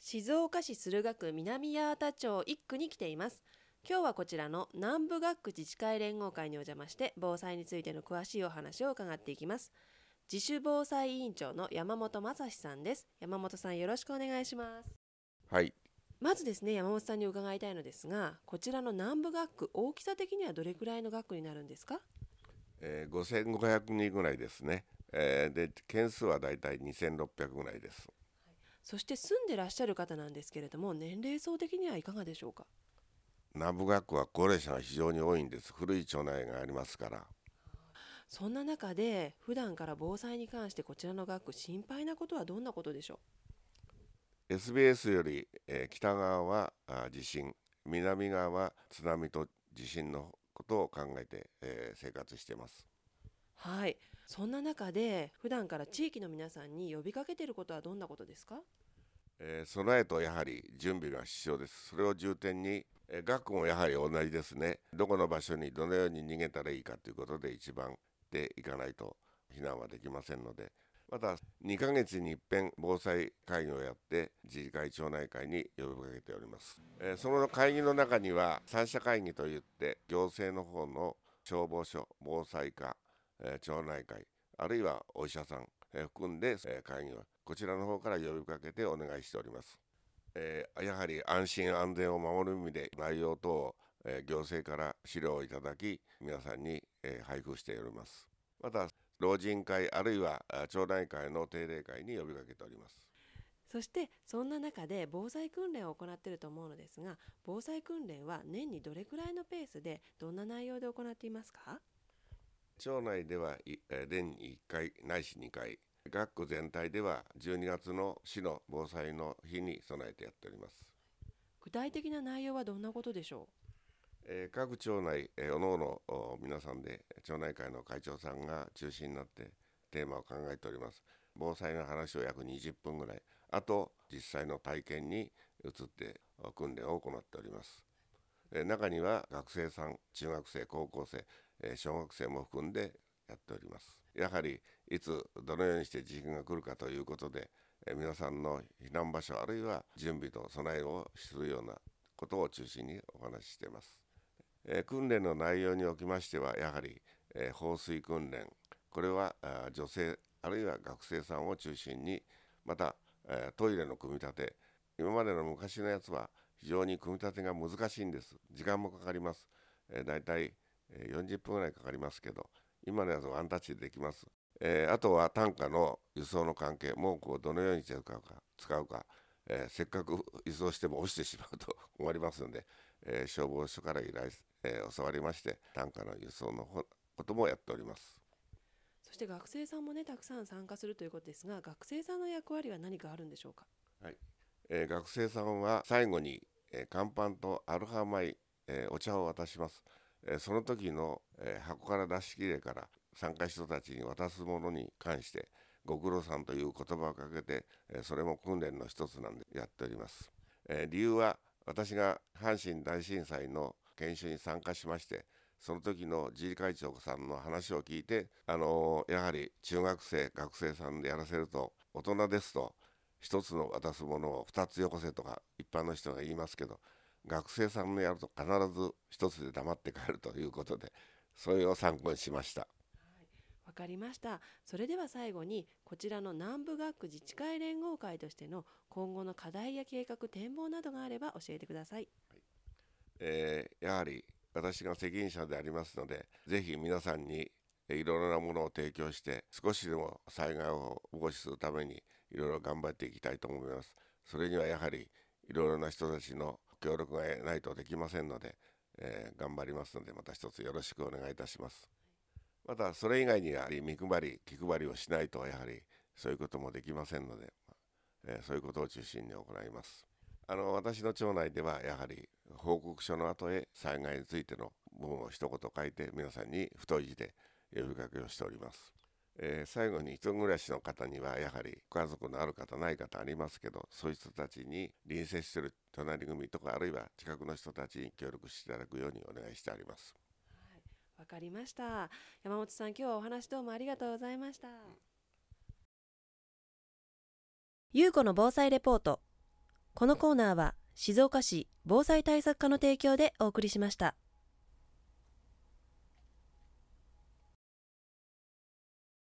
静岡市駿河区南八幡町1区に来ています。今日はこちらの南部学区自治会連合会にお邪魔して防災についての詳しいお話を伺っていきます。自主防災委員長の山本正史さんです。山本さん、よろしくお願いします。 はい、 まずですね、山本さんに伺いたいのですが、こちらの南部学区、大きさ的にはどれくらいの学区になるんですか 5500人ぐらいですね。で件数はだいたい2600ぐらいです。 そして住んでらっしゃる方なんですけれども、年齢層的にはいかがでしょうか？ 南部学区は高齢者が非常に多いんです。古い町内がありますから。 そんな中で普段から防災に関してこちらの学区心配なことはどんなことでしょ SBS より、北側は地震、南側は津波と地震のことを考えて、生活しています。 はい、そんな中で普段から地域の皆さんに呼びかけていることはどんなことですか？ 備えとやはり準備が必要です。それを重点に、学区もやはり同じですね。どこの場所にどのように逃げたらいいかということで一番でいかないと避難はできませんので、また2ヶ月に一遍防災会議をやって自治会町内会に呼びかけております。その会議の中には三者会議といって行政の方の消防署、防災課、町内会、あるいはお医者さん、含んで、会議はこちらの方から呼びかけてお願いしております。やはり安心安全を守る意味で内容等を、行政から資料をいただき皆さんに、配布しております。また老人会あるいは町内会の定例会に呼びかけております。 そしてそんな中で防災訓練を行っていると思うのですが、防災訓練は年にどれくらいのペースでどんな内容で行っていますか？ 町内では年に1回ないし2回、学区全体では12月の市の防災の日に備えてやっております。 具体的な内容はどんなことでしょ各町内、おのおの皆さんで町内会の会長さんが中心になってテーマを考えております。防災の話を約20分ぐらい、あと実際の体験に移って訓練を行っております。中には学生さん、中学生、高校生、小学生も含んでやっております。やはりいつどのようにして地震が来るかということで、皆さんの避難場所あるいは準備と備えをするようなことを中心にお話ししています。訓練の内容におきましてはやはり、放水訓練、これは女性あるいは学生さんを中心に、また、トイレの組み立て、今までの昔のやつは非常に組み立てが難しいんです。時間もかかります。だいたい40分ぐらいかかりますけど、今のやつはワンタッチでできます。あとは担架の輸送の関係もどのように使うか、せっかく輸送しても落ちてしまうと困りますので、消防署から教わりまして担架の輸送のこともやっております。 そして学生さんもね、たくさん参加するということですが、学生さんの役割は何かあるんでしょうか？ はい、学生さんは最後に、乾パンとアルファ米、お茶を渡します。その時の、箱から出し切れから参加人たちに渡すものに関してご苦労さんという言葉をかけて、それも訓練の一つなんでやっております。理由は私が阪神大震災の研修に参加しまして、その時の自治会長さんの話を聞いて、やはり中学生学生さんでやらせると、大人ですと一つの渡すものを二つよこせとか一般の人が言いますけど、学生さんのやると必ず一つで黙って帰るということで、それを参考にしました。 わかりました。それでは最後にこちらの南部学区自治会連合会としての今後の課題や計画展望などがあれば教えてください。 やはり私が責任者でありますので、ぜひ皆さんにいろいろなものを提供して少しでも災害を防止するためにいろいろ頑張っていきたいと思います。それにはやはりいろいろな人たちの協力がないとできませんので、頑張りますのでまた一つよろしくお願いいたします。またそれ以外には見配り気配りをしないとやはりそういうこともできませんので、そういうことを中心に行います。私の町内ではやはり報告書の後へ災害についての文を一言書いて皆さんに太い字で呼びかけをしております。最後に一人暮らしの方にはやはり家族のある方ない方ありますけど、そういう人たちに隣接している隣組とかあるいは近くの人たちに協力していただくようにお願いしてあります。 はい、わかりました。山本さん、今日はお話どうもありがとうございました。ゆうこの防災レポート。 このコーナーは静岡市防災対策課の提供でお送りしました。